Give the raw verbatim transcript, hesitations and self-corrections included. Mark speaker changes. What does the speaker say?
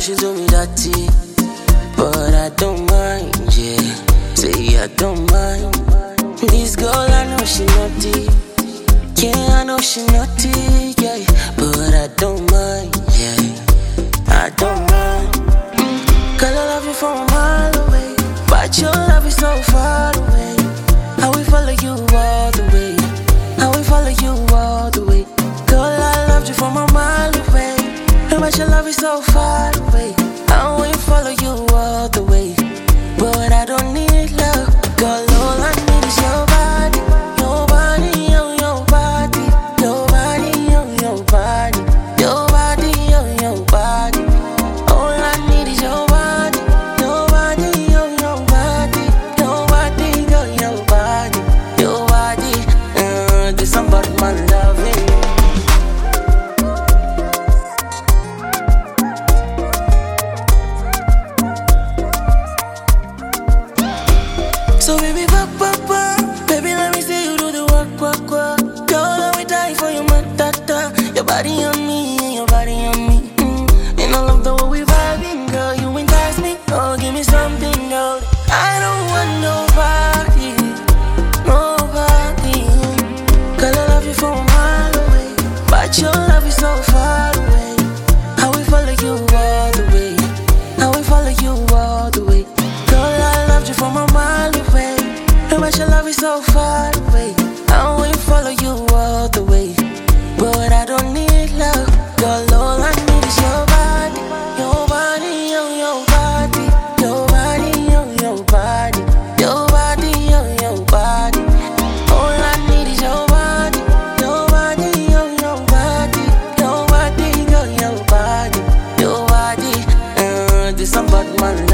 Speaker 1: she told me that tea, but I don't mind, yeah. Say I don't mind. This girl, I know she naughty. Yeah, I know she naughty, yeah. But I don't mind, yeah. I don't mind. Mm. Girl, I love you from a mile away, but your love is so far away. I will follow you all the way. I will follow you all the way. Girl, I loved you from a mile away, but your love is so far away. I will follow you all the way, but I don't need love. Girl, all I need is your body, your body, oh, your body, your body, oh, your body, your body, oh, your body. All I need is your body, your body, oh, your body, your body, oh, your body, your body. Uh, this about my loving. So baby, fuck, fuck, fuck. Baby, let me see you do the work, work, work. Girl, I will die for your matata. Your body on me, and your body on me. Mm. And I love the way we vibing, girl. You entice me, oh, give me something, girl. I don't want nobody, nobody. Girl, I love you from a mile away, but your love is so far away. I will follow you all the way. I will follow you all the way. Girl, I loved you from a mile away, but your love is so far away. I will follow you all the way, but I don't need love. Girl, all I need is your body, your body, oh, your body, your body, oh, your body, your body, oh, your body. All I need is your body, your body, oh, your body, your body, oh, your body, your body. Uh, this about my